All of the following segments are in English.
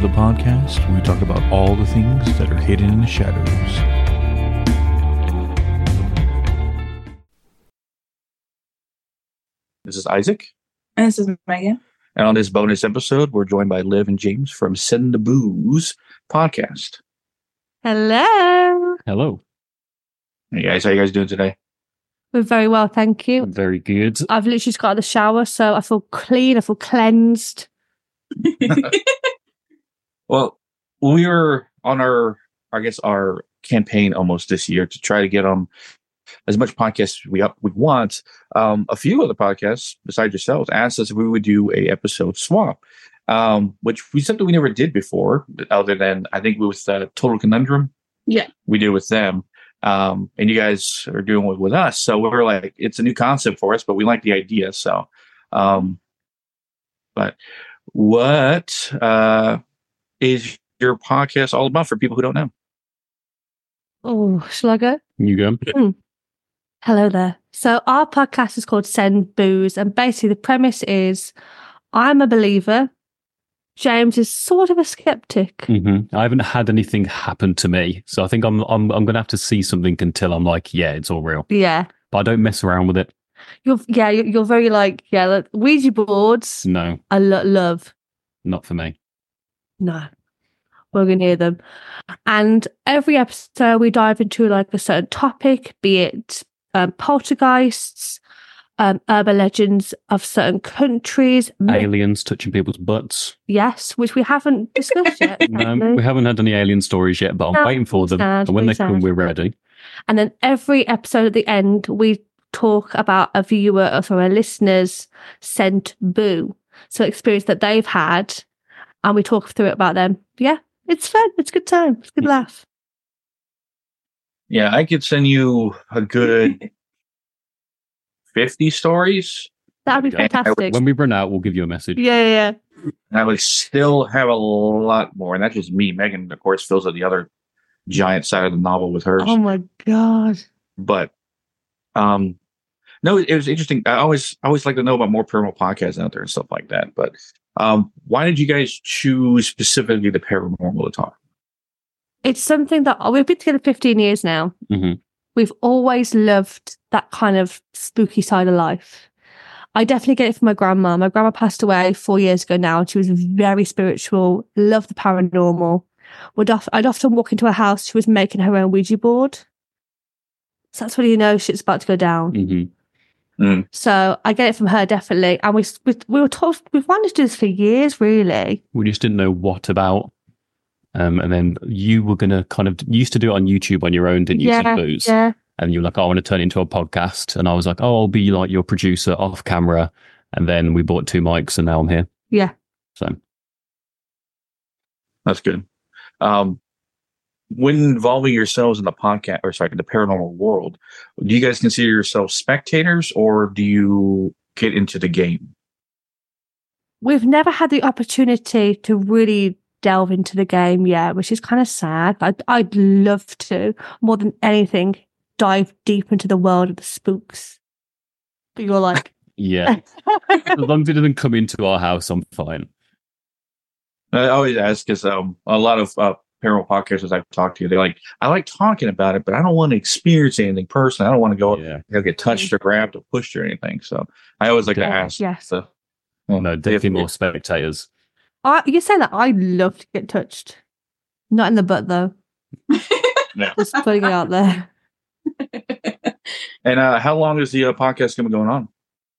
the podcast where we talk about all the things that are hidden in the shadows. This is Isaac. And this is Megan. And on this bonus episode, we're joined by Liv and James from Send the Booze podcast. Hello. Hello. Hey guys, how you guys doing today? We're very well, thank you. Very good. I've literally just got out of the shower, so I feel clean, I feel cleansed. Well, we were on our campaign almost this year to try to get as much podcasts we want. A few other podcasts besides yourselves asked us if we would do a episode swap, which we said that we never did before, other than I think with Total Conundrum. Yeah, we did with them, and you guys are doing it with us. So we were like, it's a new concept for us, but we like the idea. So, but what is your podcast all about for people who don't know? Oh, shall I go? You go. Hello there. So our podcast is called Send Booze, and basically the premise is I'm a believer. James is sort of a skeptic. Mm-hmm. I haven't had anything happen to me, so I think I'm going to have to see something until I'm like, yeah, it's all real. Yeah. But I don't mess around with it. You're very like Ouija boards. No, I love. not for me. No. We're going to hear them. And every episode we dive into like a certain topic, be it poltergeists, urban legends of certain countries. Aliens touching people's butts. Yes, which we haven't discussed yet. No, we haven't had any alien stories yet, but I'm waiting for them. And when they come, we're ready. And then every episode at the end, we talk about a viewer or a listener's sent boo. So experience that they've had, and we talk through it about them. Yeah, it's fun. It's a good time. It's a good laugh. Yeah, I could send you a good 50 stories. That would be fantastic. When we run out, we'll give you a message. Yeah. And I would still have a lot more. And that's just me. Megan, of course, fills out the other giant side of the novel with hers. Oh my God. But no, it was interesting. I always like to know about more paranormal podcasts out there and stuff like that. But why did you guys choose specifically the paranormal to talk? It's something that we've been together 15 years now. Mm-hmm. We've always loved that kind of spooky side of life. I definitely get it from my grandma. My grandma passed away 4 years ago now. And she was very spiritual, loved the paranormal. I'd often walk into her house. She was making her own Ouija board. So that's when you know shit's about to go down. Mm-hmm. Mm. So I get it from her, definitely. And we were told, we've wanted to do this for years, really. We just didn't know what about. And then you were going to you used to do it on YouTube on your own, didn't you? Send Booze? Yeah. And you were like, I want to turn it into a podcast. And I was like, I'll be like your producer off camera. And then we bought 2 mics and now I'm here. Yeah. So. That's good. When involving yourselves in the the paranormal world, do you guys consider yourselves spectators or do you get into the game? We've never had the opportunity to really delve into the game yet, which is kind of sad. I'd love to, more than anything, dive deep into the world of the spooks. But you're like... Yeah. As long as it doesn't come into our house, I'm fine. I always ask because a lot of paranormal podcasters I've talked to, they're like, I like talking about it, but I don't want to experience anything personally. I don't want to go get touched or grabbed or pushed or anything. So I always like to ask. Yes. So, no, definitely more spectators. You say that I'd love to get touched. Not in the butt, though. No. Just putting it out there. And how long is the podcast going to be going on?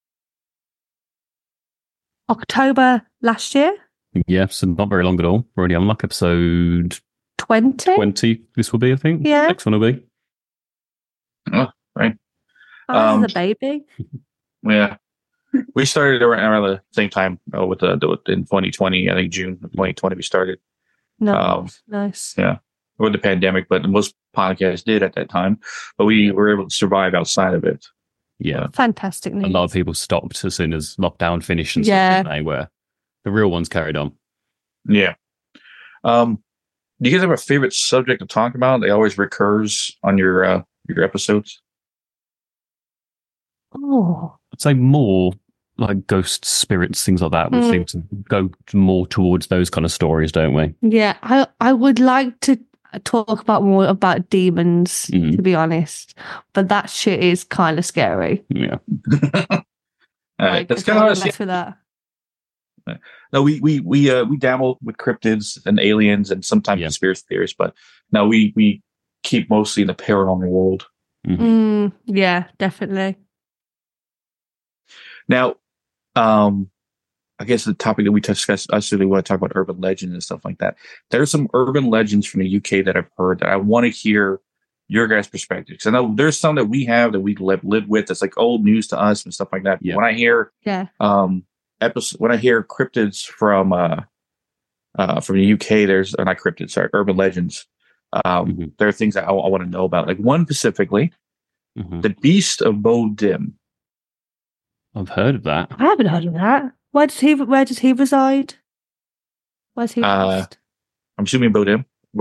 October last year. Yeah, so not very long at all. We're already on like episode 20. This will be, I think. Yeah. Next one will be. Oh, right. I was a baby. Yeah. We started around the same time with in 2020. I think June of 2020 we started. No, nice. Yeah, with the pandemic, but most podcasts did at that time. But we were able to survive outside of it. Yeah, fantastic news. A lot of people stopped as soon as lockdown finished, and stuff, they were the real ones carried on. Yeah. Do you guys have a favorite subject to talk about? They always recurs on your episodes. Oh, I'd say more like ghosts, spirits, things like that. We seem to go more towards those kind of stories, don't we? Yeah, I would like to talk about more about demons, to be honest, but that shit is kind of scary. Yeah. All right, that's kind of us. For that. No, we dabble with cryptids and aliens and sometimes conspiracy theories, but no, we keep mostly in the paranormal world. Yeah, definitely. Now, I guess the topic that we discussed, I really want to talk about urban legends and stuff like that. There's some urban legends from the UK that I've heard that I want to hear your guys' perspective. Because I know there's some that we have that we lived with that's like old news to us and stuff like that. Yeah. When I hear when I hear cryptids from the UK, there's not cryptids, sorry, urban legends. There are things that I want to know about. Like one specifically, the Beast of Bodim. I've heard of that. I haven't heard of that. Where does he reside? Where's he based? I'm assuming Bodim.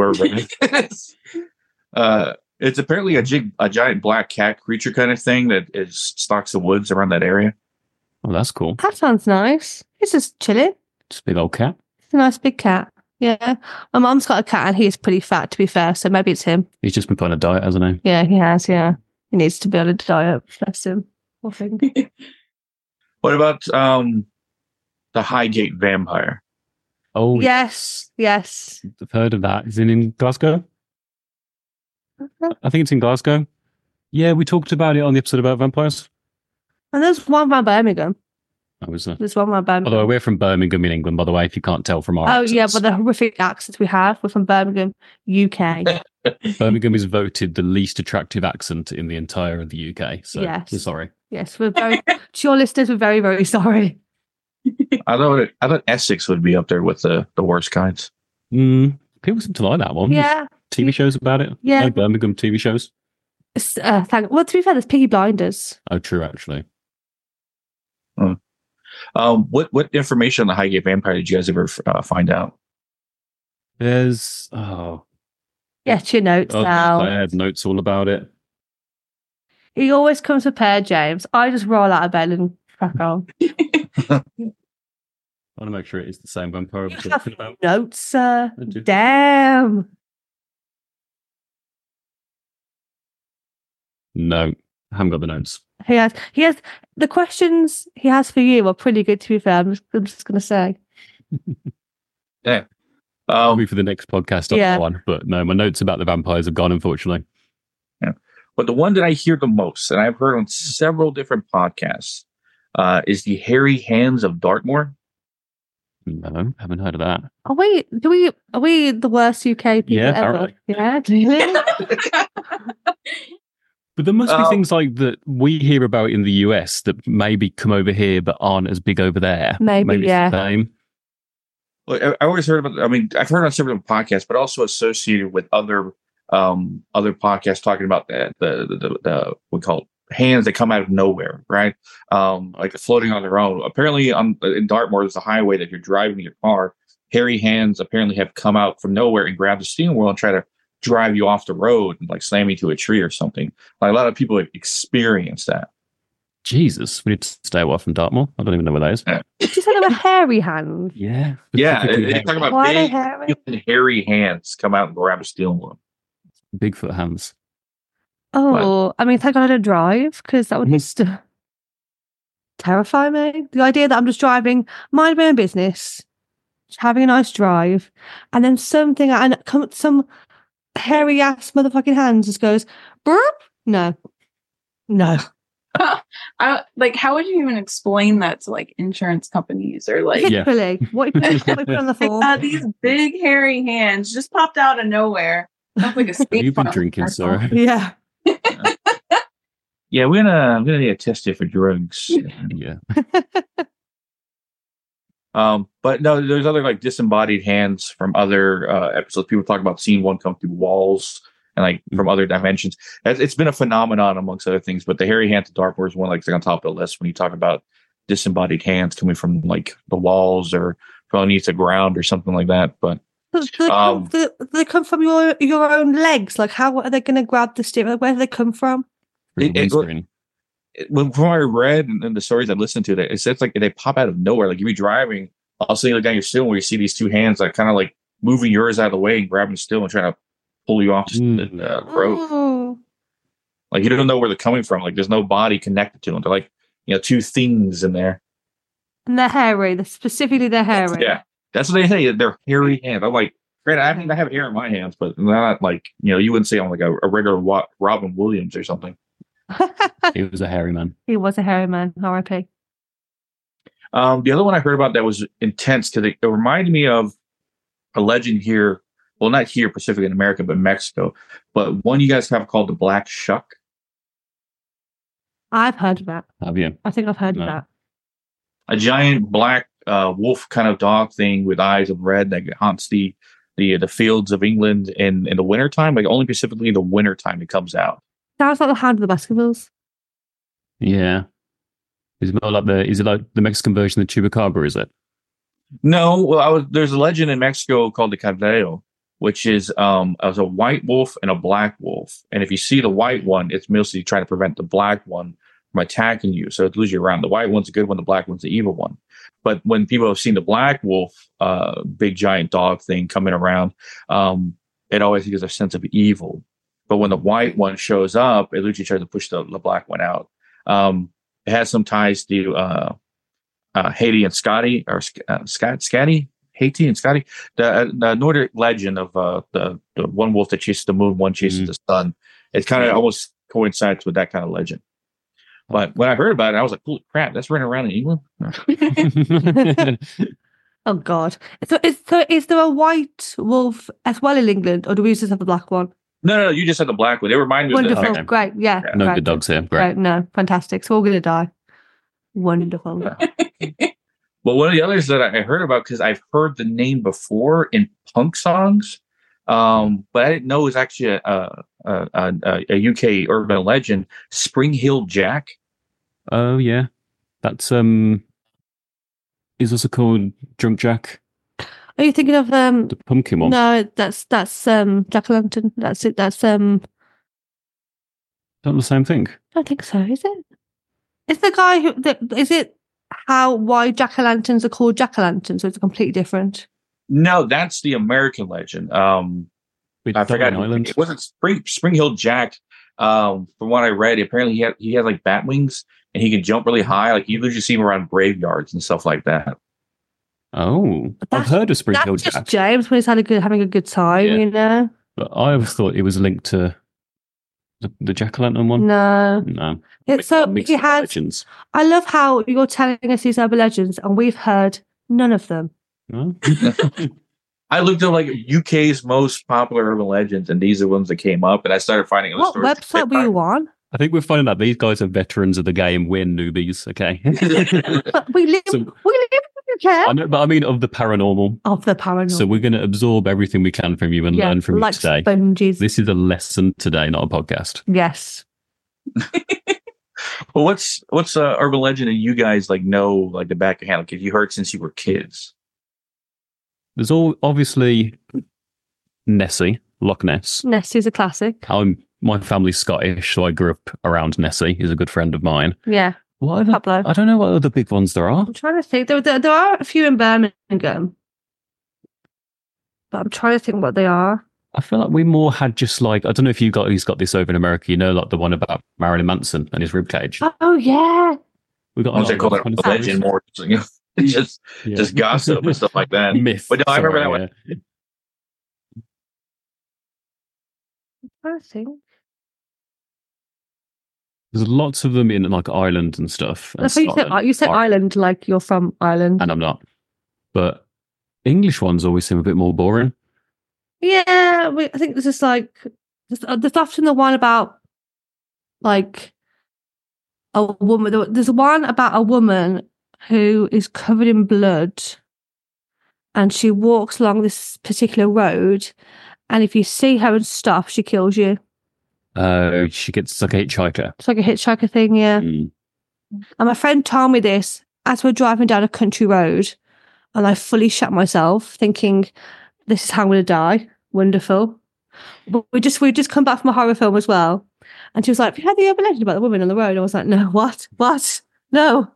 It's apparently a giant black cat creature kind of thing that stalks the woods around that area. Oh, that's cool. That sounds nice. He's just chilling. Just a big old cat. It's a nice big cat. Yeah. My mum's got a cat and he's pretty fat, to be fair, so maybe it's him. He's just been put on a diet, hasn't he? Yeah, he has, yeah. He needs to be on a diet. Bless him. Poor thing. What about the Highgate Vampire? Oh, yes. I've heard of that. Is it in Glasgow? I think it's in Glasgow. Yeah, we talked about it on the episode about vampires. And there's one around Birmingham. There's one around Birmingham. Although we're from Birmingham in England, by the way, if you can't tell from our accents. Yeah, but the horrific accents we have, we're from Birmingham, UK. Birmingham is voted the least attractive accent in the entire of the UK. So yes. We're sorry. Yes, we're very to your listeners, we're very, very sorry. I thought Essex would be up there with the worst kinds. People seem to like that one. Yeah. TV shows about it. Yeah. No Birmingham TV shows. Well, to be fair, there's Peaky Blinders. Oh, true, actually. What information on the Highgate Vampire did you guys ever find out? There's Get your notes now. I had notes all about it. He always comes prepared, James. I just roll out of bed and crack on. I want to make sure it is the same vampire we're talking about. Notes, sir. Damn. No, I haven't got the notes. He has the questions he has for you are pretty good, to be fair. I'm just going to say. Yeah. Probably for the next podcast on that one. But no, my notes about the vampires have gone, unfortunately. Yeah. But the one that I hear the most, and I've heard on several different podcasts, is the Hairy Hands of Dartmoor. No, haven't heard of that. Are we the worst UK people ever? Apparently. Yeah, do you? But there must be things like that we hear about in the US that maybe come over here but aren't as big over there. Maybe it's the same. Well, I always heard about. I mean, I've heard on several podcasts, but also associated with other podcasts talking about the we call it hands that come out of nowhere, right? Like floating on their own. Apparently, in Dartmoor, there's a highway that you're driving your car. Hairy hands apparently have come out from nowhere and grab the steering wheel and try to drive you off the road and like slam you to a tree or something. Like a lot of people have experienced that. Jesus, we need to stay away from Dartmoor. I don't even know where that is. Yeah. Did you say they were hairy hands? Yeah. Yeah, they're talking about Why big, hairy? hairy hands come out and grab a steering wheel. Bigfoot hands. Oh, I mean, thank God I don't drive, because that would just terrify me. The idea that I'm just driving, mind my own business, just having a nice drive, and then some hairy ass motherfucking hands just goes, burp? No. How would you even explain that to like insurance companies or like literally what you put on the form? These big hairy hands just popped out of nowhere. Sounds like a state You've been farm drinking, commercial. Sarah. Yeah. Yeah, I'm gonna need to test you for drugs. Yeah. But no, there's other like disembodied hands from other episodes. People talk about seeing one come through walls and like from other dimensions. It's been a phenomenon amongst other things, but the hairy hand to Dartmoor is one like on top of the list when you talk about disembodied hands coming from like the walls or from underneath the ground or something like that. But they come from your own legs. Like, how are they going to grab the steering? Where do they come from? it from what I read and the stories I listened to, that it says like they pop out of nowhere. Like you be driving, all of a sudden you look down your steering where you see these two hands like kind of like moving yours out of the way and grabbing the steering and trying to pull you off the road. Oh. Like you don't know where they're coming from. Like there's no body connected to them. They're like, two things in there. And they're hairy. Specifically, they're hairy. Yeah, that's what they say. They're hairy hands. I'm like, great. I mean, I have hair in my hands, but not like you wouldn't say I'm like a regular Robin Williams or something. He was a hairy man. He was a hairy man. R.I.P. The other one I heard about that was intense because it reminded me of a legend here. Well, not here, Pacific in America, but Mexico. But one you guys have called the Black Shuck. I've heard of that. Have you? I think I've heard of No. that. A giant black wolf kind of dog thing with eyes of red that haunts the fields of England in the wintertime, like only specifically the wintertime it comes out. Sounds like the Hound of the Baskervilles. Yeah. Is it like the Mexican version of Chupacabra, is it? No, well, there's a legend in Mexico called the Cadeo, which is as a white wolf and a black wolf. And if you see the white one, it's mostly trying to prevent the black one from attacking you. So it loses you around. The white one's a good one, the black one's the evil one. But when people have seen the black wolf, big giant dog thing coming around, it always gives a sense of evil. But when the white one shows up, it literally tries to push the black one out. It has some ties to Haiti and Scotty, or Scotty, Haiti and Scotty. The Nordic legend of the one wolf that chases the moon, one chases the sun. It kind of almost coincides with that kind of legend. But when I heard about it, I was like, "Holy crap, that's running around in England." Oh God! So is there a white wolf as well in England, or do we just have the black one? No, you just had the black one. They remind me Wonderful, of Okay. great, yeah. No great. good dogs here. Great. Great, no, fantastic. So we're all gonna die. Wonderful. Well, one of the others that I heard about, because I've heard the name before in punk songs, but I didn't know it was actually a UK urban legend, Spring Hill Jack. Oh yeah, that's is also called Drunk Jack, Are you thinking of the pumpkin one. No, that's Jack-o'-lantern. That's it. That's Not the same thing. I don't think so. Is it? It's the guy who. Is it why jack-o'-lanterns are called jack-o'-lanterns? So it's completely different. No, that's the American legend. With I forgot. Darwin Island. It wasn't Spring Hill Jack. From what I read, apparently he had like bat wings and he can jump really high. Like you usually see him around graveyards and stuff like that. Oh, I've heard of Spring Hill That's just Jack, James when he's having a good time, Yeah. you know. but I always thought it was linked to the Jack-o'-lantern one. No, No. so Mixed he has. legends. I love how you're telling us these urban legends, and we've heard none of them. No? I looked at like UK's most popular urban legends, and these are the ones that came up. And I started finding other What stories. website were you on? I think we're finding out these guys are veterans of the game. We're newbies. Okay. But we live So- in the UK I know, but I mean of the paranormal. of the paranormal. So we're going to absorb everything we can from you and learn from like you today. sponges. This is a lesson today, not a podcast. Yes. Well, what's urban legend that you guys like know like the back of hand? Like if you heard since you were kids. There's all obviously Nessie, Loch Ness. Nessie's a classic. My family's Scottish, so I grew up around Nessie. He's a good friend of mine. Yeah. What other, Pablo. I don't know what other big ones there are. I'm trying to think. There are a few in Birmingham, but I'm trying to think what they are. I feel like we more had just like, I don't know if he's got this over in America, you know, like the one about Marilyn Manson and his ribcage. Oh yeah. We got I was a call lot it of a legend more, just Yeah. just gossip and stuff like that. Myth. But no, I remember sorry, that one. yeah. I'm trying to think. There's lots of them in like Ireland and stuff. And I thought Scotland. you said Ireland, like you're from Ireland. And I'm not. But English ones always seem a bit more boring. Yeah, I think there's just like there's often the one about like a woman. There's one about a woman who is covered in blood, and she walks along this particular road, and if you see her and stop, she kills you. She gets like a hitchhiker. It's like a hitchhiker thing, yeah. Mm. And my friend told me this as we're driving down a country road, and I fully shut myself, thinking, "This is how I'm going to die." Wonderful. But we just come back from a horror film as well, And she was like, have you heard the urban legend about the woman on the road? I was like, no, what? What? No.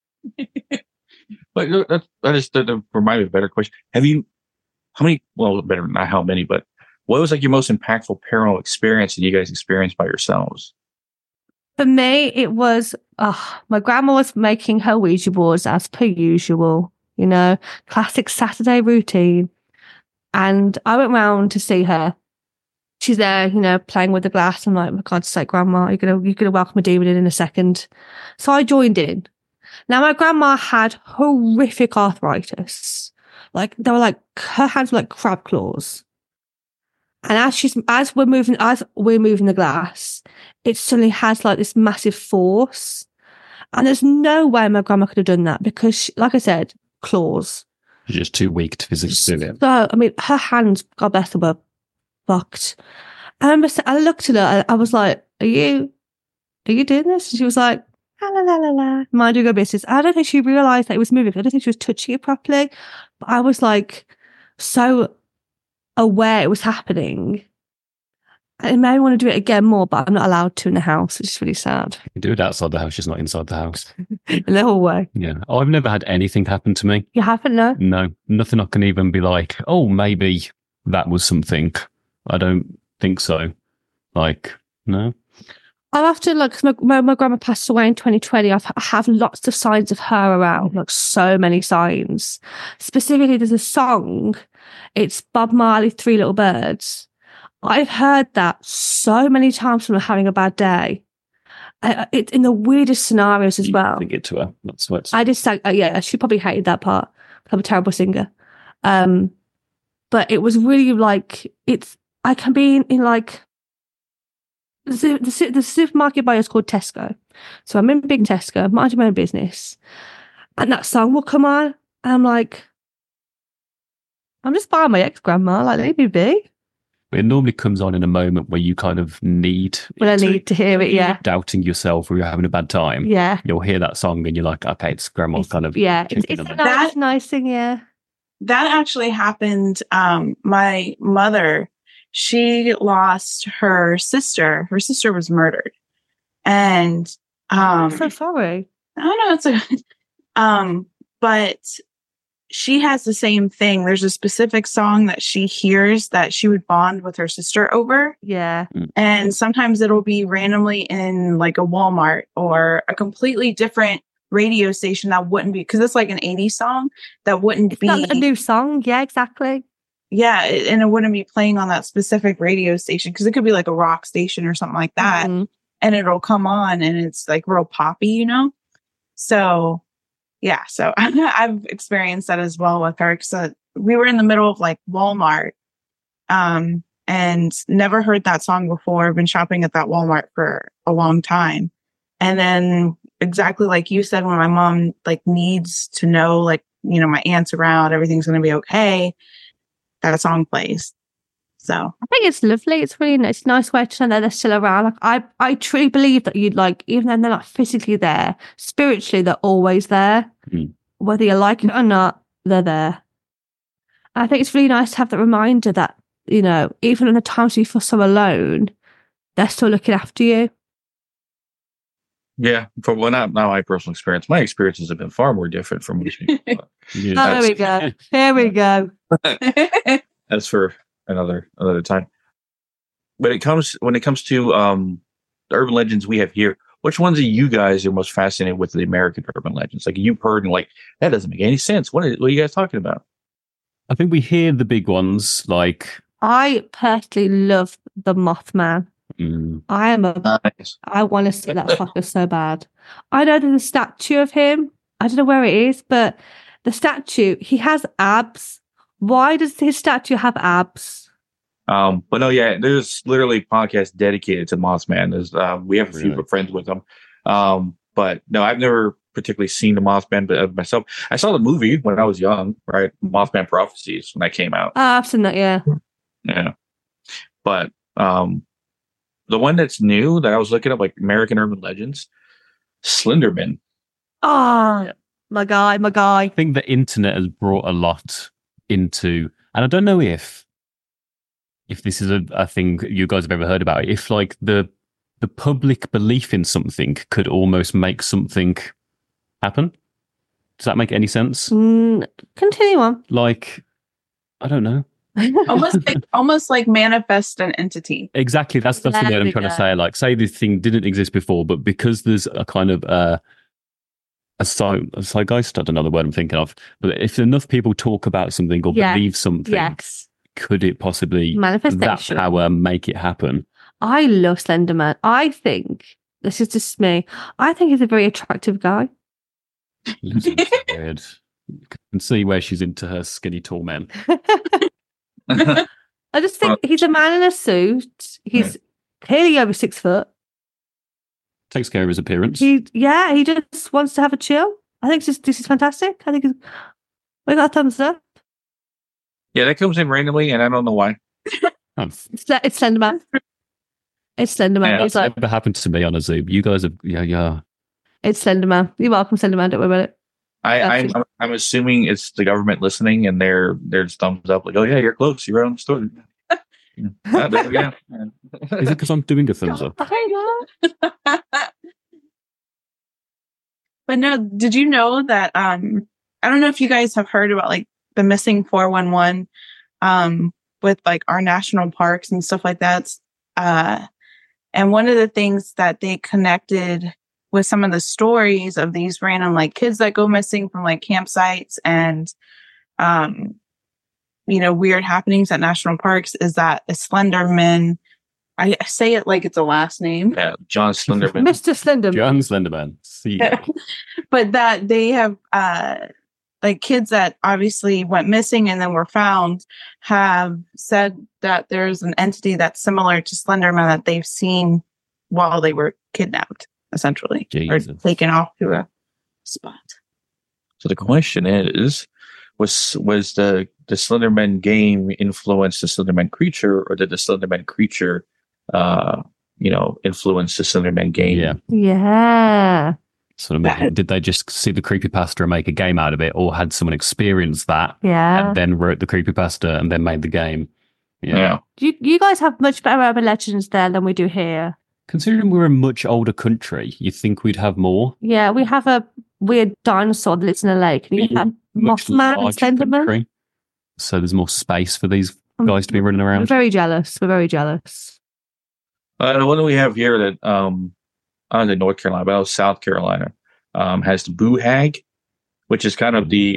But that is to remind me of a better question. How many, well, better, not how many, but what was like your most impactful paranormal experience that you guys experienced by yourselves? For me, it was, my grandma was making her Ouija boards as per usual, you know, classic Saturday routine. And I went round to see her. She's there, you know, playing with the glass. I'm like, for God's sake, Grandma, you're gonna welcome a demon in a second. So I joined in. Now, my grandma had horrific arthritis. Like, they were like, her hands were like crab claws. And as we're moving the glass, it suddenly has like this massive force. And there's no way my grandma could have done that because, like I said, claws. You're just too weak to physically do it. So, I mean, her hands, God bless her, were fucked. I looked at her and I was like, are you doing this? And she was like, la la la la la, minding her business. I don't think she realised that it was moving. I don't think she was touching it properly. But I was like, so aware it was happening. And it made me want to do it again more, but I'm not allowed to in the house. It's really sad. You do it outside the house, just not inside the house. In the hallway. Yeah. Oh, I've never had anything happen to me. You haven't, no? No, nothing I can even be like, oh, maybe that was something. I don't think so. Like, no. I've often, like, 'cause my grandma passed away in 2020, I have lots of signs of her around, like so many signs. Specifically, there's a song, it's Bob Marley, Three Little Birds. I've heard that so many times when I'm having a bad day. It in the weirdest scenarios as well. Sing it to her. That's what. I just sang, yeah, she probably hated that part. I'm a terrible singer. But it was really like, I can be in like, the supermarket buyer is called Tesco. So I'm in big Tesco, minding my own business. And that song will come on. And I'm like, I'm just buying my ex-grandma, like, leave me be. It normally comes on in a moment where you kind of need. When I need to hear it, yeah. Doubting yourself or you're having a bad time. Yeah. You'll hear that song and you're like, okay, it's grandma's kind of. Yeah, it's a nice thing, yeah. That actually happened. My mother, she lost her sister. Her sister was murdered. And I'm so sorry. I don't know, it's but she has the same thing. There's a specific song that she hears that she would bond with her sister over. Yeah. And sometimes it'll be randomly in like a Walmart or a completely different radio station that wouldn't be, because it's like an 80s song that wouldn't be a new song. Yeah, exactly. Yeah. And it wouldn't be playing on that specific radio station because it could be like a rock station or something like that. Mm-hmm. And it'll come on and it's like real poppy, you know? So yeah, so I've experienced that as well with her because we were in the middle of like Walmart and never heard that song before. I've been shopping at that Walmart for a long time. And then exactly like you said, when my mom like needs to know, like, you know, my aunt's around, everything's going to be okay, that song plays. So I think it's lovely. It's really nice. It's a nice way to know they're still around. Like I truly believe that you'd like, even though they're not physically there, spiritually they're always there. Mm. Whether you like it or not, they're there. I think it's really nice to have that reminder that, you know, even in the times you feel so alone, they're still looking after you. Yeah, not my personal experience. My experiences have been far more different from most people. There we go. Here we go. That's for another time. But when it comes to the urban legends we have here, which ones of you guys are most fascinated with the American urban legends? Like you've heard and like that doesn't make any sense. What are you guys talking about? I think we hear the big ones. Like I personally love the Mothman. I want to see that fucker so bad. I know there's a statue of him. I don't know where it is, but the statue, he has abs. Why does his statue have abs? But no, yeah, there's literally podcasts dedicated to Mothman. There's we have a few friends with him. But no, I've never particularly seen the Mothman but myself. I saw the movie when I was young, right? Mothman Prophecies when that came out. I've seen that, yeah. Yeah. But the one that's new that I was looking up, like American Urban Legends, Slenderman. Oh, yeah. My guy. I think the internet has brought a lot into, and I don't know if this is a thing you guys have ever heard about. If like the the public belief in something could almost make something happen. Does that make any sense? Continue on. Like, I don't know. almost like manifest an entity. Exactly. That's the There word I'm we trying to go. say. Like, say this thing didn't exist before, but because there's a kind of a zeitgeist, I don't know the word I'm thinking of, but if enough people talk about something or Yeah. believe something, Yes. could it possibly that Manifestation. power make it happen? I love Slenderman. I think, this is just me, I think he's a very attractive guy. Lucy's weird. You can see where she's into her skinny tall men. I just think he's a man in a suit. He's clearly over 6 foot. Takes care of his appearance. He just wants to have a chill. I think this is fantastic. I think we got a thumbs up. Yeah, that comes in randomly, and I don't know why. Oh, It's Slenderman. It's Slenderman. Yeah, He's that's like, never happened to me on a Zoom. You guys have, yeah. it's Slenderman. You're welcome, Slenderman. Don't worry about it. I'm assuming it's the government listening, and they're just thumbs up, like, oh yeah, you're close, you're right on the story. There we go. Is it because I'm doing a thumbs up? But no, did you know that I don't know if you guys have heard about like the missing 411 with like our national parks and stuff like that. And one of the things that they connected with some of the stories of these random like kids that go missing from like campsites and weird happenings at national parks is that a Slenderman, I say it like it's a last name. Yeah, John Slenderman. Mr. Slenderman. John Slenderman. See. But that they have like kids that obviously went missing and then were found have said that there's an entity that's similar to Slenderman that they've seen while they were kidnapped, essentially, Jesus. or taken off to a spot. So the question is, was the Slenderman game influence the Slenderman creature, or did the Slenderman creature influence the Slenderman game? Yeah. Yeah. Sort of, did they just see the creepypasta and make a game out of it, or had someone experience that Yeah. and then wrote the creepypasta and then made the game? Yeah. You guys have much better urban legends there than we do here. Considering we're a much older country, you'd think we'd have more. Yeah, we have a weird dinosaur that lives in a lake. And you have Much Mothman and larger Slenderman. country. So there's more space for these guys to be running We're around. very jealous. We're very jealous. The one that we have here that I don't know North Carolina, but South Carolina, has the Boo Hag, which is kind of the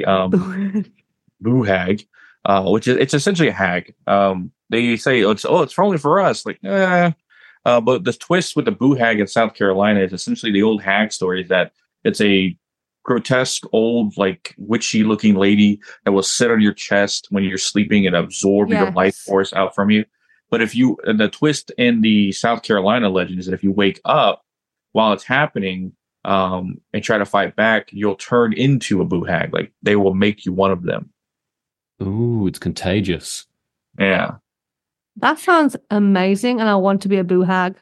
Boo Hag, which is it's essentially a hag. They say it's only for us, like but the twist with the Boo Hag in South Carolina is essentially the old hag story that it's a grotesque old like witchy looking lady that will sit on your chest when you're sleeping and absorb your life force out from you. But the twist in the South Carolina legend is that if you wake up while it's happening and try to fight back, you'll turn into a Boo Hag. Like they will make you one of them. Ooh, it's contagious. Yeah. That sounds amazing, and I want to be a Boo Hag.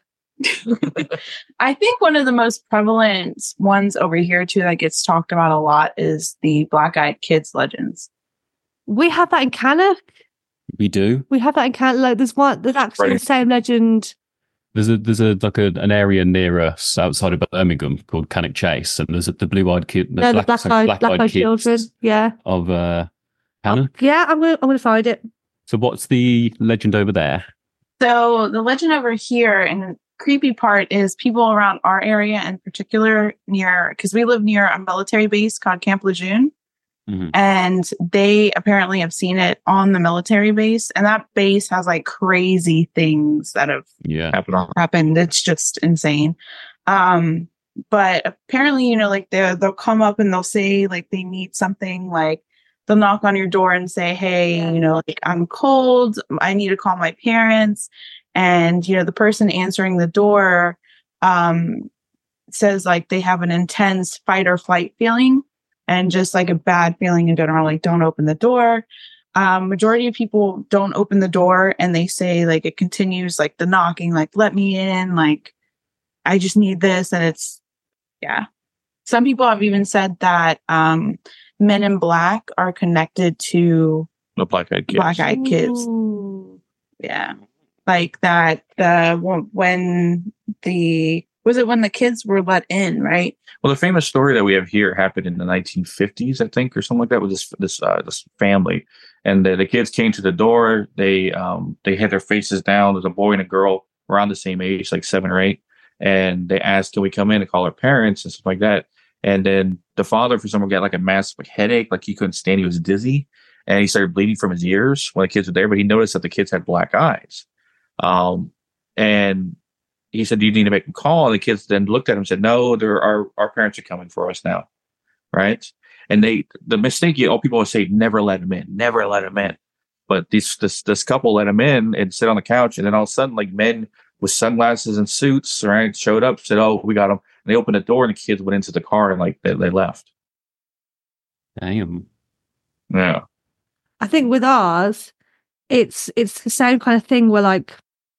I think one of the most prevalent ones over here too that gets talked about a lot is the Black-Eyed Kids legends. We have that in Cannock. We do. We have that in Cannock. Like, there's actually the same legend. There's an area near us outside of Birmingham called Cannock Chase, and there's the blue-eyed kid, The black-eyed children. Yeah. Of Cannock. Yeah, I'm gonna find it. So what's the legend over there? So the legend over here, and the creepy part is people around our area, in particular because we live near a military base called Camp Lejeune. Mm-hmm. And they apparently have seen it on the military base. And that base has like crazy things that have happened. It's just insane. But apparently, like they'll come up and they'll say like they need something, like they'll knock on your door and say, hey, like I'm cold. I need to call my parents. And, the person answering the door says like they have an intense fight or flight feeling. And just like a bad feeling in general, like don't open the door. Majority of people don't open the door, and they say like it continues, like the knocking, like let me in, like I just need this. And it's, some people have even said that Men in Black are connected to the Black-Eyed Kids. Black-Eyed Kids. Ooh. Yeah. Like that when was it when the kids were let in, right? Well, the famous story that we have here happened in the 1950s, I think, or something like that, with this family, and the kids came to the door. They had their faces down. There's a boy and a girl around the same age, like 7 or 8, and they asked, "Can we come in and call our parents and stuff like that?" And then the father, for some reason, got like a massive headache, like he couldn't stand. He was dizzy, and he started bleeding from his ears when the kids were there. But he noticed that the kids had black eyes, and he said, "Do you need to make a call?" And the kids then looked at him and said, "No, our parents are coming for us now." Right. And the mistake, all people would say, never let him in, never let him in. But this couple let him in and sit on the couch. And then all of a sudden, like men with sunglasses and suits, right, showed up, said, "Oh, we got him." And they opened the door and the kids went into the car and like they left. Damn. Yeah. I think with ours, it's the same kind of thing where like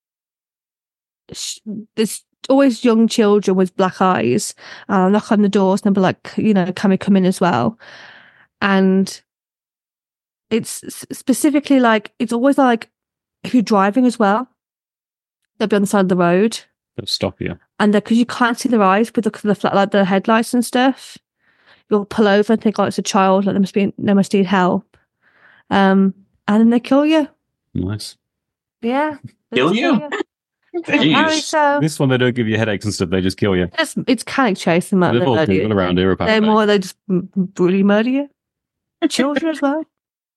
there's always young children with black eyes. Knock on the doors and they'll be like, can we come in as well? And it's specifically like, it's always like if you're driving as well, they'll be on the side of the road. They'll stop you. And because you can't see their eyes with the flat, like the headlights and stuff, you'll pull over and think, "Oh, it's a child. Like they must need help." And then they kill you. Nice. Yeah. Kill you? Apparently so. This one, they don't give you headaches and stuff. They just kill you. It's Cannock Chase. They They've all murder people you. around here, apparently. They just brutally murder you. Children as well.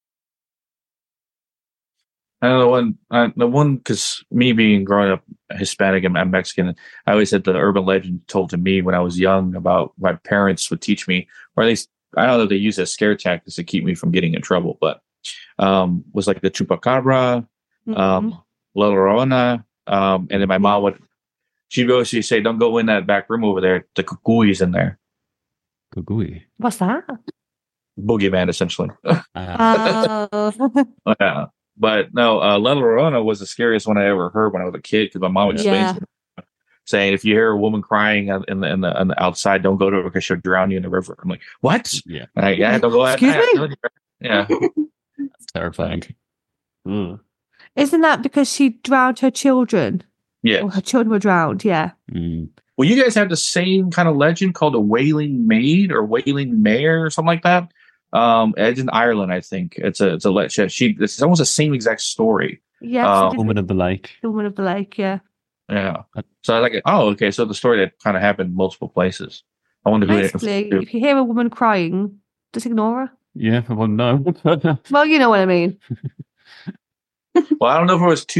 And the one, because me being growing up Hispanic and Mexican, I always had the urban legend told to me when I was young about my parents would teach me, or at least I don't know if they use as scare tactics to keep me from getting in trouble, but was like the chupacabra, La Llorona, and then my mom she'd always say, "Don't go in that back room over there. The cucuy's in there." Cucuy. What's that? Boogeyman, essentially. Oh. Yeah. But no, La Llorona was the scariest one I ever heard when I was a kid, because my mom explained to me, saying, if you hear a woman crying in the outside, don't go to her because she'll drown you in the river. I'm like, what? Yeah. Don't go out. Excuse me? Yeah. That's terrifying. Mm. Isn't that because she drowned her children? Yeah. Or her children were drowned, yeah. Mm. Well, you guys have the same kind of legend called a Wailing Maid or Wailing Mare or something like that. It's in Ireland, I think. It's a it's almost the same exact story. Yeah. Woman of the Lake. The Woman of the Lake, yeah. Yeah. So I was like, oh, okay. So the story that kind of happened multiple places. I wonder who Basically, if you hear a woman crying, just ignore her. Yeah, well, no. Well, you know what I mean. Well, I don't know if it was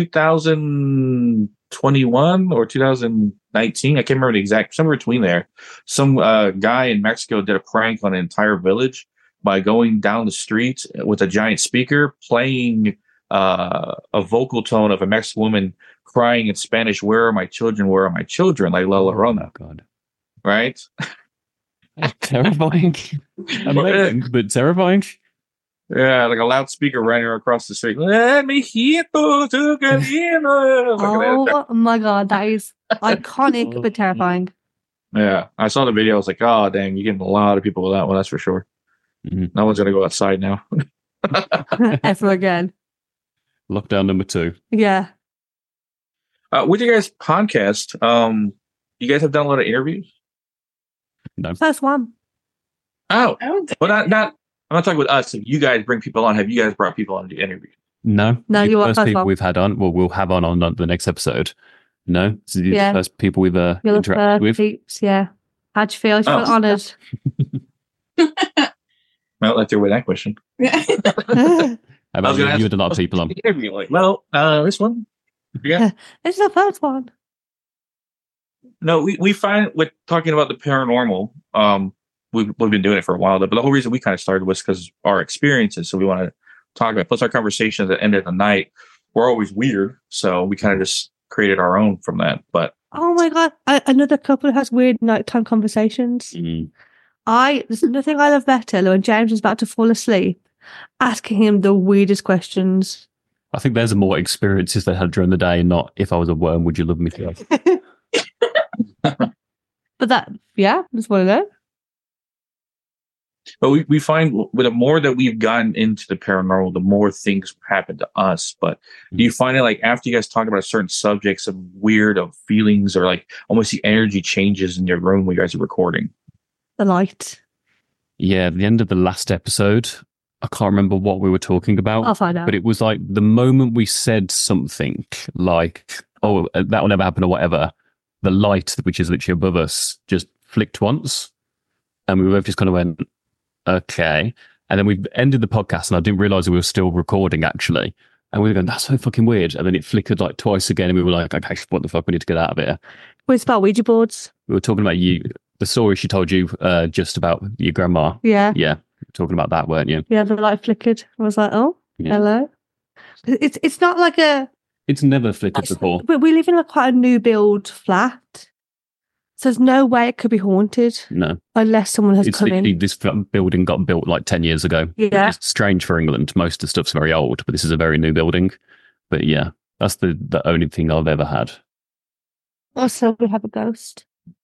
2021 or 2019. I can't remember the exact, somewhere between there. Some guy in Mexico did a prank on an entire village by going down the street with a giant speaker playing a vocal tone of a Mexican woman crying in Spanish, "Where are my children? Where are my children?" Like La Llorona. Oh, God. Right? Terrifying. Amazing, but terrifying. Yeah, like a loudspeaker running across the street. Let me hear tu camino. Oh my God, that is iconic but terrifying. Yeah, I saw the video. I was like, oh, dang, you're getting a lot of people with that one, that's for sure. Mm-hmm. No one's going to go outside now. Ever again. Lockdown number 2. Yeah. With your guys' podcast, you guys have done a lot of interviews? No. First one. Oh, don't think but I'm not talking with us. If you guys bring people on, have you guys brought people on to interview? No. No, The you are first first people one. we've had on, well, we'll have on the next episode. No. So the Yeah. first people we've You're the interacted first with. peeps, yeah. How'd you feel? Do you feel honoured? I'll let you with that question. How I about was you? gonna You ask- had a lot of people on. Interview, like, well, this one. Yeah. This is the first one. No, we find with talking about the paranormal, we've been doing it for a while, but the whole reason we kind of started was because our experiences. So we want to talk about, plus our conversations at the end of the night were always weird. So we kind of just created our own from that. But Oh my God. Another couple who has weird nighttime conversations. Mm. There's nothing I love better than when James is about to fall asleep, asking him the weirdest questions. I think there's more experiences they had during the day, not if I was a worm, would you love me to? But that, yeah, just want to know. But we find with the more that we've gotten into the paranormal, the more things happen to us. But do you find it like after you guys talk about a certain subject, some weird of feelings or like almost the energy changes in your room when you guys are recording? The light. Yeah, at the end of the last episode, I can't remember what we were talking about. I'll find out. But it was like the moment we said something like, oh, that will never happen or whatever, the light, which is literally above us, just flicked once. And we both just kind of went, okay. And then we ended the podcast and I didn't realize we were still recording actually. And we were going, that's so fucking weird. And then it flickered like twice again. And we were like, okay, what the fuck? We need to get out of here. It's about Ouija boards. We were talking about the story she told you just about your grandma. Yeah. Yeah. Talking about that, weren't you? Yeah, the light flickered. I was like, oh, Yeah. hello. It's not like a... It's never flickered before. But we live in quite a new build flat. So there's no way it could be haunted No. unless someone has It's come literally, in. this building got built like 10 years ago. Yeah. It's strange for England. Most of the stuff's very old, but this is a very new building. But yeah, that's the only thing I've ever had. Also, we have a ghost.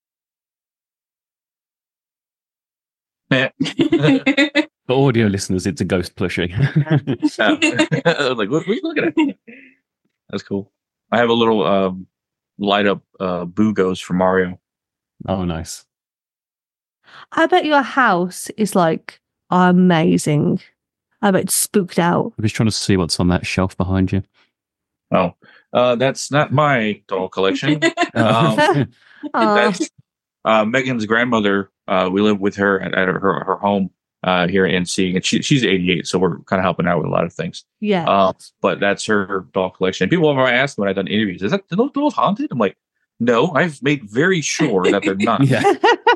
For audio listeners, it's a ghost plushie. I was like, what are you looking at? That's cool. I have a little light up Boo Ghost from Mario. Oh, nice. I bet your house is like amazing. I bet it's spooked out. I'm just trying to see what's on that shelf behind you. Oh, that's not my doll collection. Aw. That's Megan's grandmother. We live with her at her home here in NC, and she's 88, so we're kind of helping out with a lot of things. Yeah. But that's her doll collection. People have asked when I've done interviews, are those dolls haunted? I'm like, no, I've made very sure that they're not. Yeah.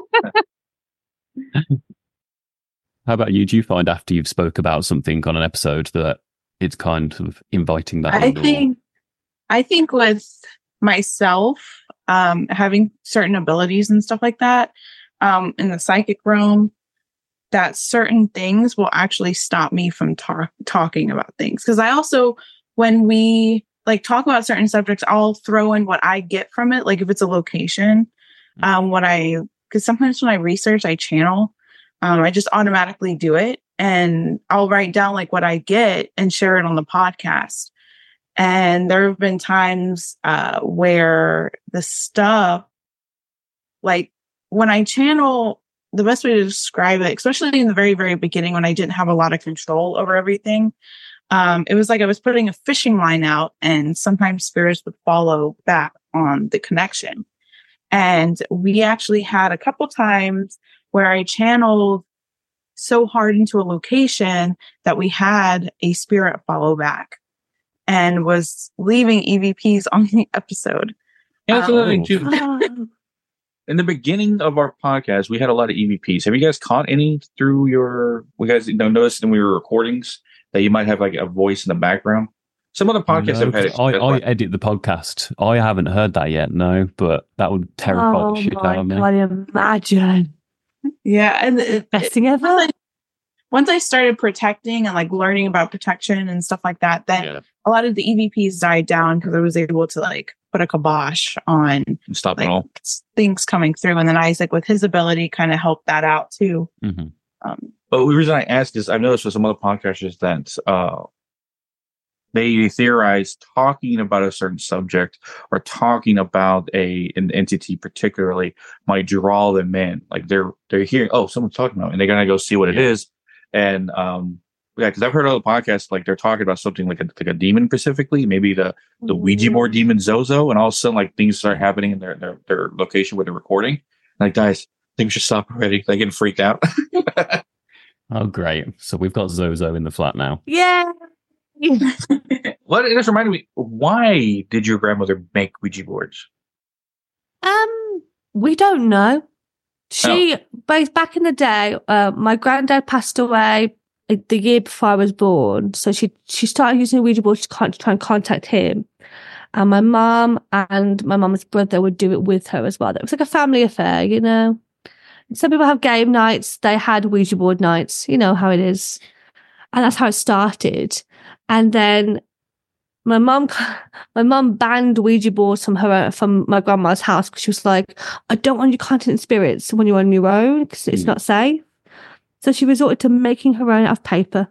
How about you? Do you find after you've spoke about something on an episode that it's kind of inviting that? I think with myself, having certain abilities and stuff like that, in the psychic realm, that certain things will actually stop me from talking about things. Because I also, when we like talk about certain subjects, I'll throw in what I get from it. Like if it's a location, because sometimes when I research, I channel, I just automatically do it, and I'll write down like what I get and share it on the podcast. And there have been times where the stuff, like when I channel, the best way to describe it, especially in the very, very beginning when I didn't have a lot of control over everything, it was like I was putting a fishing line out and sometimes spirits would follow back on the connection. And we actually had a couple times where I channeled so hard into a location that we had a spirit follow back and was leaving EVPs on the episode. Yeah, that's another thing too. In the beginning of our podcast, we had a lot of EVPs. Have you guys caught any through you guys noticed when we were recordings that you might have like a voice in the background? Some other podcasts have had it. I edit the podcast. I haven't heard that yet, no, but that would terrify the shit out of me. I imagine. Yeah. And Best thing ever. once I started protecting and like learning about protection and stuff like that, then a lot of the EVPs died down because I was able to like put a kibosh on Stop like, it all. things coming through. And then Isaac, with his ability, kind of helped that out too. Mm-hmm. But the reason I asked is I've noticed with some other podcasters that they theorize talking about a certain subject or talking about an entity particularly might draw them in. Like they're hearing, oh, someone's talking about it, and they're gonna go see what it is. And because I've heard other podcasts like they're talking about something like a demon specifically, maybe the Ouija board demon Zozo, and all of a sudden like things start happening in their location where they're recording. Like, guys, I think we should stop already. They're getting freaked out. Oh, great. So we've got Zozo in the flat now. Yeah. What? It just reminded me, why did your grandmother make Ouija boards? We don't know. Back in the day, my granddad passed away the year before I was born. So she started using a Ouija board to try and contact him. And my mom and my mom's brother would do it with her as well. It was like a family affair, you know. Some people have game nights. They had Ouija board nights. You know how it is. And that's how it started. And then my mom banned Ouija boards from my grandma's house because she was like, I don't want you contacting spirits when you're on your own because it's not safe. So she resorted to making her own out of paper.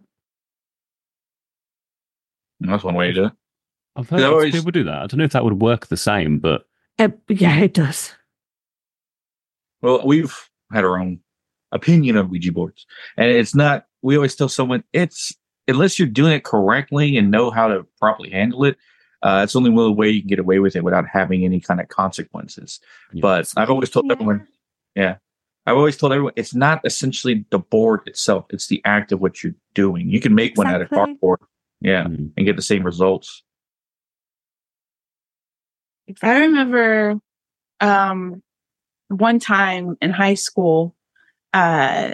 That's one way to do it. I've heard lots of people do that. I don't know if that would work the same, but Yeah, it does. Well, we've had our own opinion of Ouija boards, and it's not. We always tell someone it's unless you're doing it correctly and know how to properly handle it. It's only one way you can get away with it without having any kind of consequences. Yeah. But I've always told everyone, it's not essentially the board itself; it's the act of what you're doing. You can make one out of cardboard, and get the same results. I remember one time in high school, a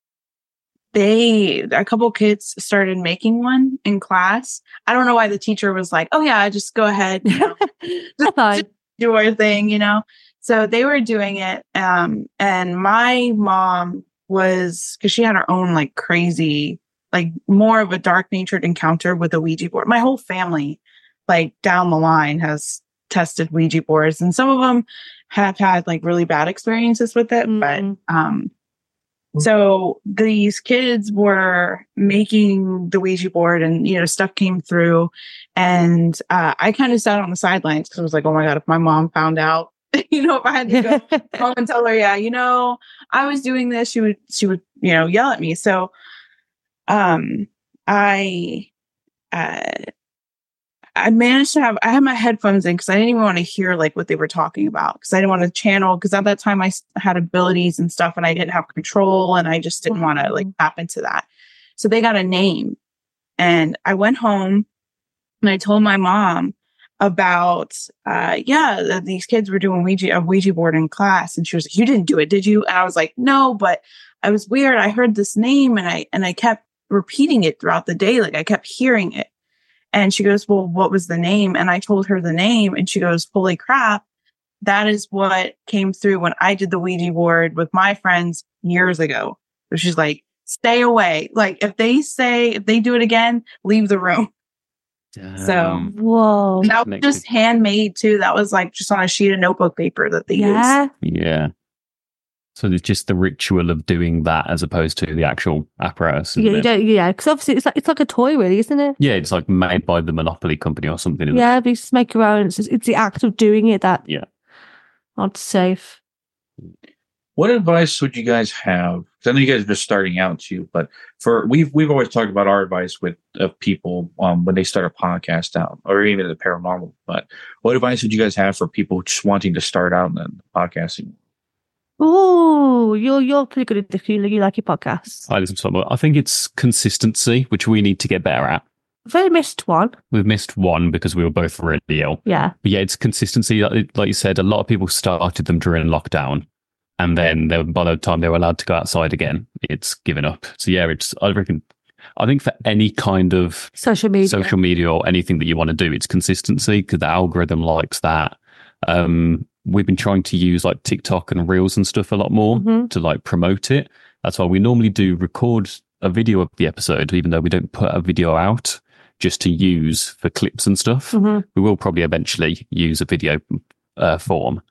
couple kids started making one in class. I don't know why the teacher was like, "Oh yeah, just go ahead, just do our thing," So they were doing it, and my mom was, because she had her own like crazy, like more of a dark-natured encounter with a Ouija board. My whole family, like down the line, has tested Ouija boards, and some of them have had like really bad experiences with it. But so these kids were making the Ouija board, and stuff came through, and I kind of sat on the sidelines because I was like, oh my god, if my mom found out, if I had to go home and tell her, I was doing this, she would yell at me. So I managed to I had my headphones in because I didn't even want to hear like what they were talking about, because I didn't want to channel, because at that time I had abilities and stuff and I didn't have control, and I just didn't want to like tap into that. So they got a name, and I went home and I told my mom about, that these kids were doing a Ouija board in class. And she was like, "You didn't do it, did you?" And I was like, "No, but I was weird. I heard this name and I kept repeating it throughout the day. Like I kept hearing it." And she goes, "Well, what was the name?" And I told her the name, and she goes, "Holy crap. That is what came through when I did the Ouija board with my friends years ago." So she's like, "Stay away. Like if they do it again, leave the room." So, whoa. That was just handmade too. That was like just on a sheet of notebook paper that they used. Yeah. So it's just the ritual of doing that as opposed to the actual apparatus. Because obviously it's like a toy, really, isn't it? Yeah, it's like made by the Monopoly company or something. But you just make your own. It's the act of doing it that not safe. What advice would you guys have? Because I know you guys are just starting out too, but we've always talked about our advice of people when they start a podcast out, or even the paranormal. But what advice would you guys have for people just wanting to start out in podcasting? Oh, you're pretty good at you like your podcasts. I listen to some. I think it's consistency, which we need to get better at. We've only missed one. We've missed one because we were both really ill. Yeah. But yeah, it's consistency. Like you said, a lot of people started them during lockdown, and then by the time they were allowed to go outside again, it's given up. So yeah, I think for any kind of social media or anything that you want to do, it's consistency, because the algorithm likes that. We've been trying to use like TikTok and Reels and stuff a lot more to like promote it. That's why we normally do record a video of the episode, even though we don't put a video out, just to use for clips and stuff. We will probably eventually use a video form.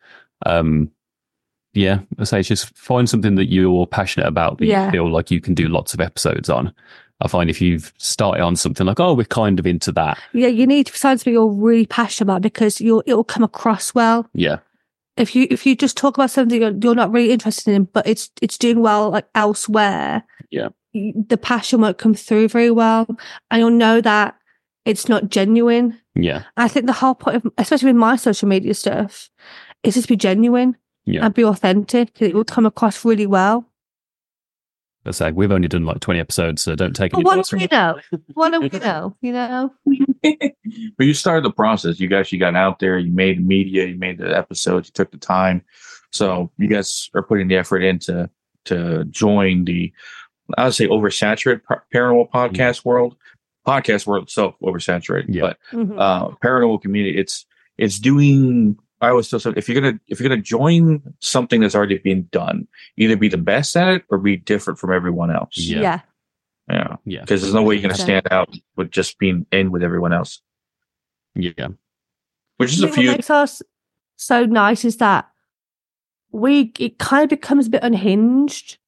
I say it's just find something that you're passionate about that you feel like you can do lots of episodes on. I find if you've started on something like, we're kind of into that. Yeah, you need to find something you're really passionate about, because it'll come across well. Yeah. If you just talk about something you're not really interested in, but it's doing well like elsewhere, the passion won't come through very well, and you'll know that it's not genuine. Yeah. I think the whole point of, especially with my social media stuff, is just be genuine and be authentic. It will come across really well. But say we've only done like 20 episodes, so don't take it. What do we know? What do we know? But you started the process. You guys, got out there, you made media, you made the episodes, you took the time. So you guys are putting the effort into to join the, I would say, oversaturated paranormal podcast world. Podcast world itself oversaturated, but paranormal community, it's doing. I always tell if you're gonna join something that's already been done, either be the best at it or be different from everyone else. Yeah. Because there's no way you're gonna stand out with just being in with everyone else. Yeah. Which is what makes us so nice is that it kind of becomes a bit unhinged.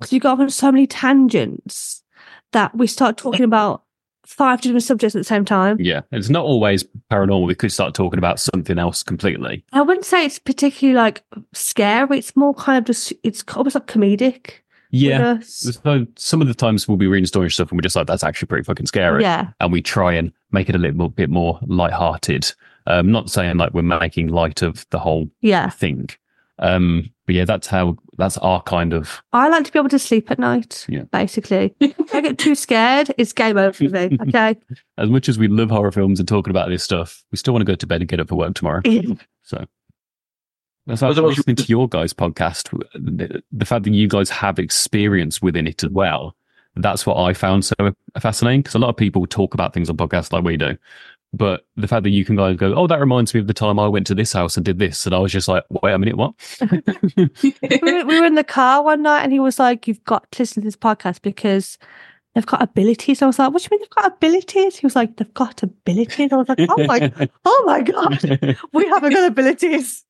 because you got off on so many tangents that we start talking about 5 different subjects at the same time. Yeah, it's not always paranormal. We could start talking about something else completely. I wouldn't say it's particularly like scary. It's more kind of just, it's almost like comedic. Yeah. So some of the times we'll be reading story stuff and we're just like, that's actually pretty fucking scary. Yeah. And we try and make it a little bit more lighthearted. Not saying like we're making light of the whole thing. But yeah, that's our kind of. I like to be able to sleep at night. Yeah. Basically, if I get too scared, it's game over for me. Okay. As much as we love horror films and talking about this stuff, we still want to go to bed and get up for work tomorrow. So that's like listening to your guys' podcast. The fact that you guys have experience within it as well. That's what I found so fascinating, because a lot of people talk about things on podcasts like we do. But the fact that you can guys go, oh, that reminds me of the time I went to this house and did this. And I was just like, wait a minute, what? we were in the car one night and he was like, you've got to listen to this podcast because they've got abilities. I was like, what do you mean they've got abilities? He was like, they've got abilities. I was like, oh my God, we haven't got abilities.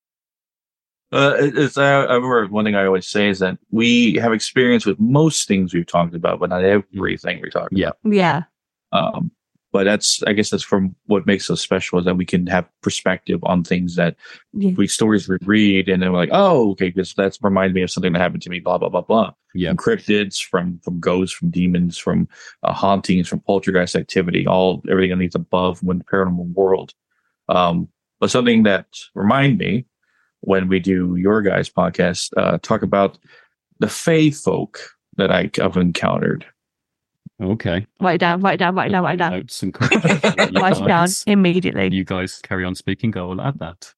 I remember one thing I always say is that we have experience with most things we've talked about, but not everything we talk about. Yeah. But I guess that's from what makes us special, is that we can have perspective on things that stories we read, and then we're like, oh, okay, that's reminded me of something that happened to me, blah, blah, blah, blah. Yeah. From cryptids, from ghosts, from demons, from hauntings, from poltergeist activity, everything underneath above when the paranormal world. But something that remind me when we do your guys' podcast, talk about the fae folk that I've encountered. Okay. Write it down. Notes and write it down immediately. You guys carry on speaking. I'll add that.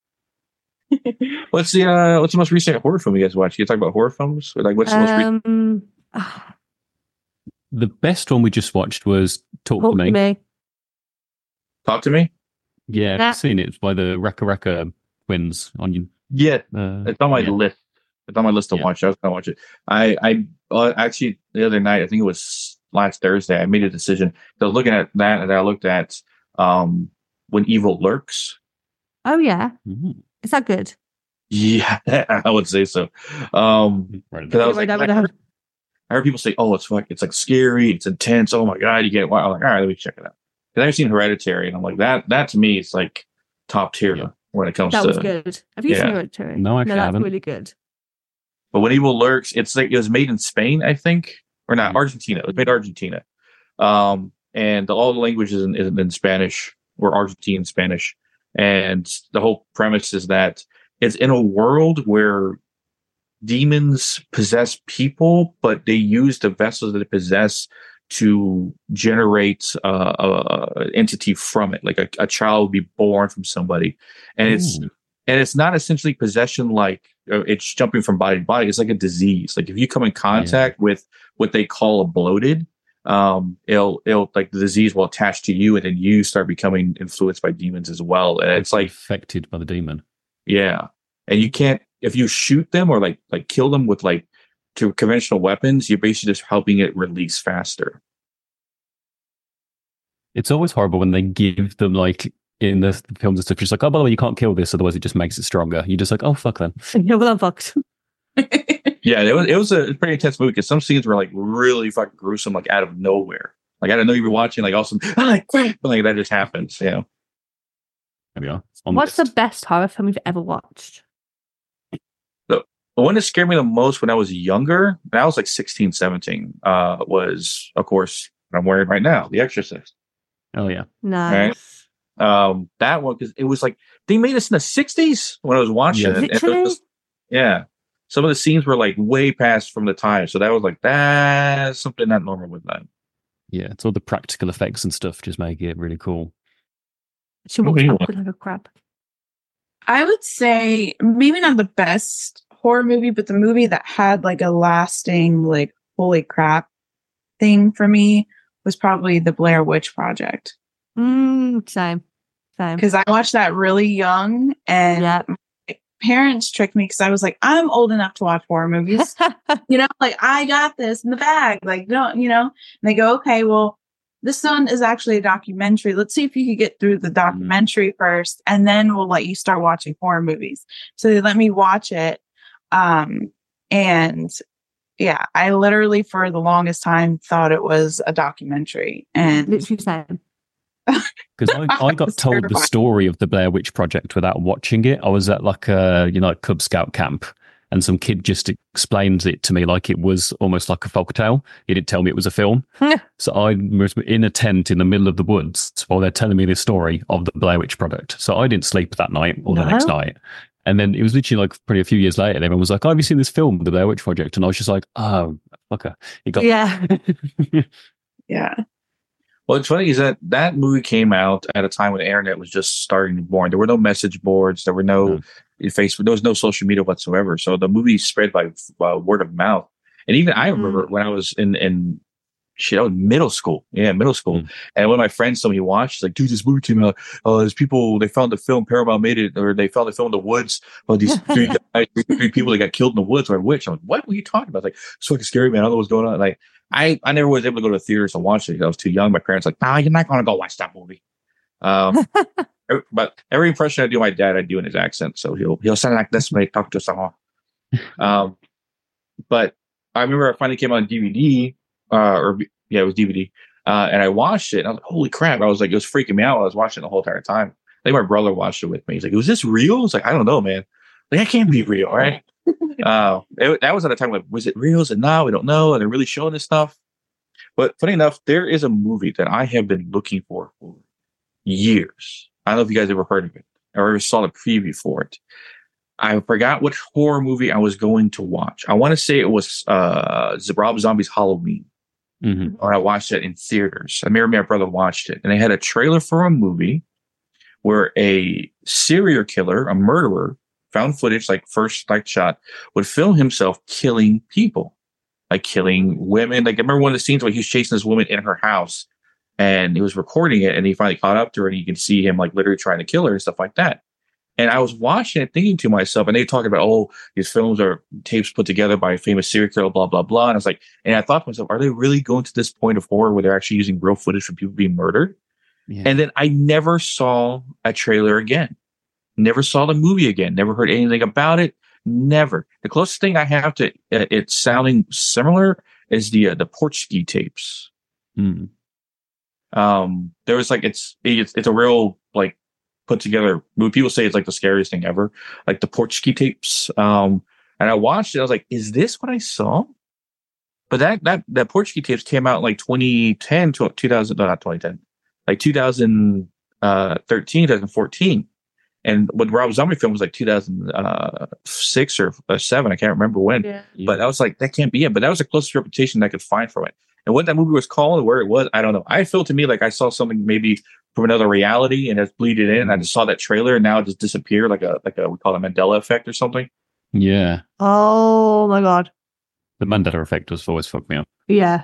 What's the most recent horror film you guys watched? You talk about horror films? Or like, what's the most recent? The best one we just watched was Talk to Me. Talk to Me? Yeah, I've seen it. It's by the Reka twins on you. Yeah, it's on my list. It's on my list to watch. I was gonna watch it. I actually the other night, I think it was last Thursday, I made a decision. I was looking at that, and I looked at When Evil Lurks. Oh yeah, is that good? Yeah, I would say so. I was like, I heard people say, "Oh, it's like scary, it's intense. Oh my god, you get wild." I'm like, all right, let me check it out. Because I've seen Hereditary, and I'm like, that to me is like top tier when it comes to. That was good. Have you seen Hereditary? No, I that's haven't. Really good. But When Evil Lurks, it's like it was made in Spain, I think. Or not, Argentina. It was made in Argentina. And all the languages is in Spanish, or Argentine Spanish. And the whole premise is that it's in a world where demons possess people, but they use the vessels that they possess to generate an entity from it. Like a child will be born from somebody. And it's not essentially possession like it's jumping from body to body. It's like a disease. Like if you come in contact with what they call a bloated, it'll like the disease will attach to you, and then you start becoming influenced by demons as well. And it's like affected by the demon. Yeah. And you can't, if you shoot them or like kill them with to conventional weapons, you're basically just helping it release faster. It's always horrible when they give them in the films and stuff, just like, oh, by the way, you can't kill this, otherwise it just makes it stronger. You're just like, oh, fuck them. Yeah, well, I'm fucked. Yeah, it was a pretty intense movie, because some scenes were really fucking gruesome, out of nowhere. Like I didn't know you were watching, all of a sudden, that just happens. There we are. What's the best horror film you've ever watched? The one that scared me the most when I was younger, and I was 16, 17, was, of course, what I'm wearing right now, The Exorcist. Oh yeah, nice. Right? That one, because it was they made us in the 60s when I was watching it. Some of the scenes were way past from the time, so that was that's something not normal with that. Yeah, it's all the practical effects and stuff just make it really cool. She walks back like a crab. I would say maybe not the best horror movie, but the movie that had a lasting holy crap thing for me was probably the Blair Witch Project. Same. Because I watched that really young, and my parents tricked me, because I was like, I'm old enough to watch horror movies. I got this in the bag. And they go, okay, well, this one is actually a documentary. Let's see if you could get through the documentary first, and then we'll let you start watching horror movies. So they let me watch it. And Yeah, I literally for the longest time thought it was a documentary, and Literally same. Because I got was told the terrified. story of the Blair Witch Project without watching it. I was at like a Cub Scout camp, and some kid just explained it to me like it was almost like a folktale. He didn't tell me it was a film. So I was in a tent in the middle of the woods while they're telling me this story of the Blair Witch Project. So I didn't sleep that night or the next No. night. And then it was literally like probably a few years later, everyone was like, "Oh, have you seen this film, The Blair Witch Project?" And I was just like, "Oh, fucker." It got Yeah. yeah, Well, it's funny is that movie came out at a time when the internet was just starting to born. There were no message boards. There were no Facebook. There was no social media whatsoever. So the movie spread by word of mouth. And even I remember when I was in shit, I was middle school. Yeah, middle school. And when my friends told me to watch, it's like, dude, this movie came out. There's people, they found the film, Paramount made it, or they found the film in the woods. Well, these three people that got killed in the woods or a witch. I'm like, what were you talking about? Like, it's fucking scary, man. I don't know what's going on. Like, I never was able to go to the theaters and watch it because I was too young. My parents were like, nah, you're not going to go watch that movie. But every impression I do of my dad, I do in his accent. So he'll sound like this when he talk to someone. But I remember I finally came on DVD, it was DVD. And I watched it and I was like, holy crap. I was like, it was freaking me out. I was watching it the whole entire time. I think my brother watched it with me. He's like, was this real? I was like, I don't know, man. Like, that can't be real, right? That was at a time like, was it real? Is it not? We don't know. And they're really showing this stuff. But funny enough, there is a movie that I have been looking for years. I don't know if you guys ever heard of it or ever saw the preview for it. I forgot which horror movie I was going to watch. I want to say it was Rob Zombie's Halloween. Or I watched it in theaters. I remember my brother watched it, and they had a trailer for a movie where a serial killer, a murderer, found footage, like first shot, would film himself killing people, like killing women. Like I remember one of the scenes where he was chasing this woman in her house, and he was recording it, and he finally caught up to her, and you can see him like literally trying to kill her and stuff like that. And I was watching it, thinking to myself, and they talk about, oh, these films are tapes put together by a famous serial killer, blah, blah, blah. And I was like, and I thought to myself, are they really going to this point of horror where they're actually using real footage from people being murdered? Yeah. And then I never saw a trailer again, never saw the movie again, never heard anything about it. Never. The closest thing I have to it sounding similar is the Portuguese tapes. There was like, it's a real like, put together movie. People say it's like the scariest thing ever, like the Portuguese tapes. And I watched it. I was like, "Is this what I saw?" But that Portuguese tapes came out in like 2010 to 2000, no, not 2010, like 2013, 2014. And what Rob Zombie film was like 2006 or 7. I can't remember when. Yeah. But I was like, that can't be it. But that was the closest reputation I could find from it. And what that movie was called and where it was, I don't know. I feel to me like I saw something maybe from another reality and it's bleeded in. And I just saw that trailer and now it just disappeared like a we call it a Mandela effect or something. Yeah. Oh my God. The Mandela effect has always fucked me up. Yeah.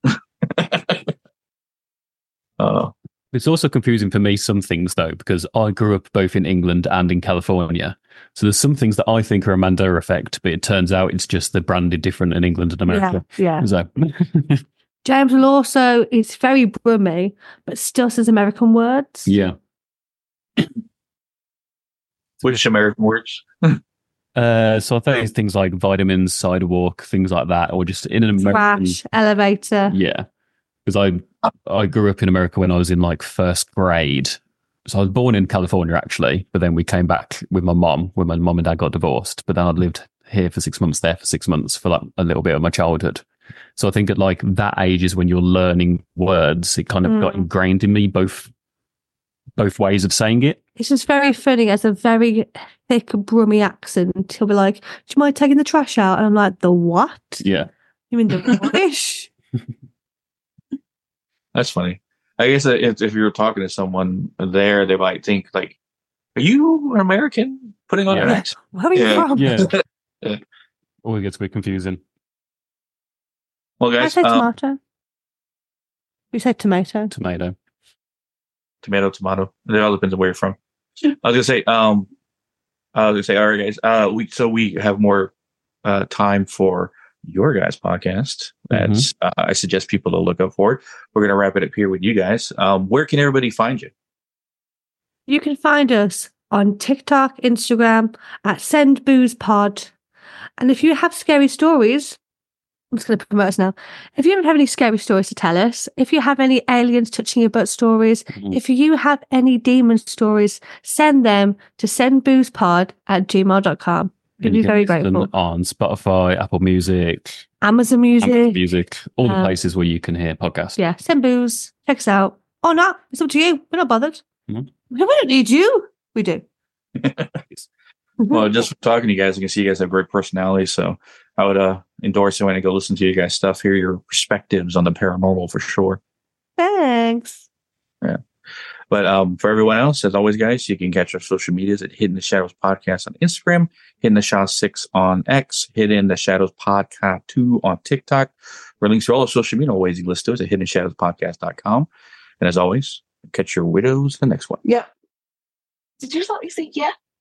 It's also confusing for me, some things though, because I grew up both in England and in California. So there's some things that I think are a Mandela effect, but it turns out it's just the branded different in England and America. Yeah. So. James will also, it's very Brummy, but still says American words. Yeah. Which American words? So I think it's things like vitamins, sidewalk, things like that, or just in an American... Crash, elevator. Yeah. Because I grew up in America when I was in like first grade. So I was born in California actually, but then we came back with my mom when my mom and dad got divorced. But then I'd lived here for 6 months, there for 6 months for like a little bit of my childhood. So I think at like that age is when you're learning words. It kind of got ingrained in me, both ways of saying it. It's just very funny as a very thick Brummy accent. He'll be like, "Do you mind taking the trash out?" And I'm like, "The what?" Yeah. You mean the rubbish? That's funny. I guess if you were talking to someone there, they might think like, "Are you American?" Putting on an accent. Where are you from? Yeah. Always gets a bit confusing. Well, guys, I say tomato. We say tomato. Tomato. It all depends on where you're from. I was gonna say, all right, guys. We have more time for your guys' podcast. That's I suggest people to look up for it. We're gonna wrap it up here with you guys. Where can everybody find you? You can find us on TikTok, Instagram at SendBoozePod. And if you have scary stories, I'm just going to promote us now. If you have any scary stories to tell us, if you have any aliens touching your butt stories, if you have any demon stories, send them to sendboozepod@gmail.com. We'd be very grateful. On Spotify, Apple Music, Amazon Music, all the places where you can hear podcasts. Yeah, send booze. Check us out. Or not. It's up to you. We're not bothered. Mhm. We don't need you. We do. Well, just from talking to you guys, I can see you guys have great personalities. So I would endorse it when I go listen to you guys' stuff, hear your perspectives on the paranormal for sure. Thanks. Yeah. But for everyone else, as always, guys, you can catch our social medias at Hidden the Shadows Podcast on Instagram, Hidden the Shadows 6 on X, Hidden the Shadows Podcast 2 on TikTok. For links to all our social media ways you can listen to us at hiddenshadowspodcast.com. And as always, catch your widows the next one. Yep. Did you let me say yeah?